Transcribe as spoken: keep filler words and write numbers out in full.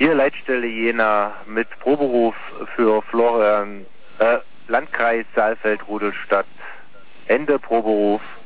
Hier Leitstelle Jena mit Proberuf für Florian, äh, Landkreis Saalfeld-Rudolstadt. Ende Proberuf.